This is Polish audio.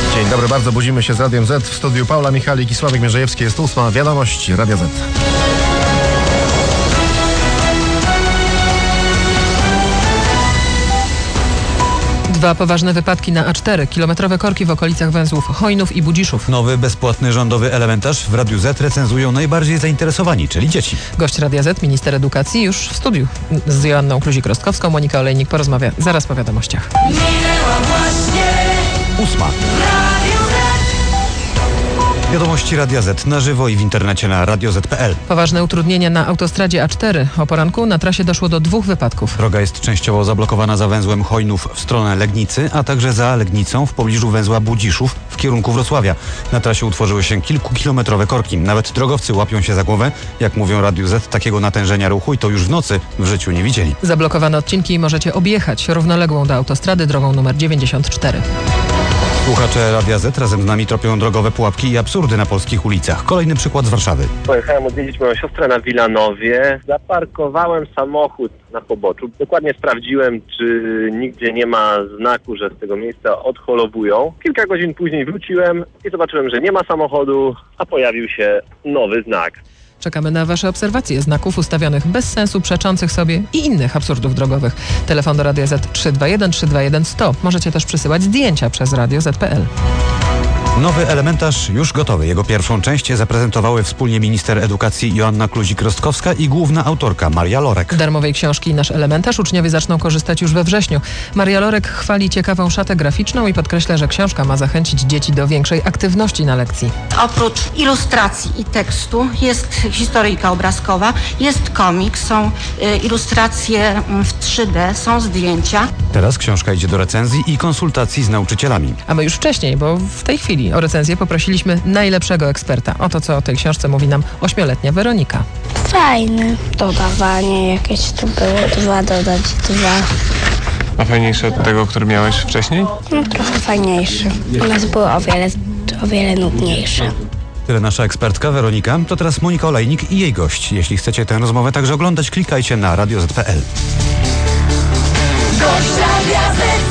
Dzień dobry, bardzo budzimy się z Radiem Z. W studiu Paula Michalik i Sławek Mierzejewski. Jest 8. Wiadomość Radia Z. Dwa poważne wypadki na A4. Kilometrowe korki w okolicach węzłów Chojnów i Budziszów. Nowy, bezpłatny rządowy elementarz w Radiu Z recenzują najbardziej zainteresowani, czyli dzieci. Gość Radia Z, minister edukacji, już w studiu. Z Joanną Kluzik-Rostkowską, Monika Olejnik porozmawia zaraz po wiadomościach. Minęła właśnie 8. Wiadomości Radia Z na żywo i w internecie na radioz.pl. Poważne utrudnienia na autostradzie A4. O poranku na trasie doszło do 2 wypadków. Droga jest częściowo zablokowana za węzłem Chojnów w stronę Legnicy, a także za Legnicą w pobliżu węzła Budziszów w kierunku Wrocławia. Na trasie utworzyły się kilkukilometrowe korki. Nawet drogowcy łapią się za głowę. Jak mówią Radiu Z, takiego natężenia ruchu i to już w nocy w życiu nie widzieli. Zablokowane odcinki możecie objechać równoległą do autostrady drogą numer 94. Słuchacze Radia Z razem z nami tropią drogowe pułapki i absurdy na polskich ulicach. Kolejny przykład z Warszawy. Pojechałem odwiedzić moją siostrę na Wilanowie. Zaparkowałem samochód na poboczu. Dokładnie sprawdziłem, czy nigdzie nie ma znaku, że z tego miejsca odholowują. Kilka godzin później wróciłem i zobaczyłem, że nie ma samochodu, a pojawił się nowy znak. Czekamy na Wasze obserwacje znaków ustawionych bez sensu, przeczących sobie i innych absurdów drogowych. Telefon do Radia Z 321 321 100. Możecie też przysyłać zdjęcia przez radioz.pl. Nowy elementarz już gotowy. Jego pierwszą część zaprezentowały wspólnie minister edukacji Joanna Kluzik-Rostkowska i główna autorka Maria Lorek. Darmowej książki Nasz elementarz uczniowie zaczną korzystać już we wrześniu. Maria Lorek chwali ciekawą szatę graficzną i podkreśla, że książka ma zachęcić dzieci do większej aktywności na lekcji. Oprócz ilustracji i tekstu jest historyjka obrazkowa, jest komiks, są ilustracje w 3D, są zdjęcia. Teraz książka idzie do recenzji i konsultacji z nauczycielami. A my już wcześniej, bo w tej chwili o recenzję poprosiliśmy najlepszego eksperta. Oto co o tej książce mówi nam 8-letnia Weronika. Fajne dodawanie jakieś tu było, 2 dodać 2. A fajniejsze od tego, który miałeś wcześniej? No trochę fajniejsze. U nas było o wiele nudniejsze. Tyle nasza ekspertka Weronika. To teraz Monika Olejnik i jej gość. Jeśli chcecie tę rozmowę także oglądać, klikajcie na radioz.pl. Gość Radia Z.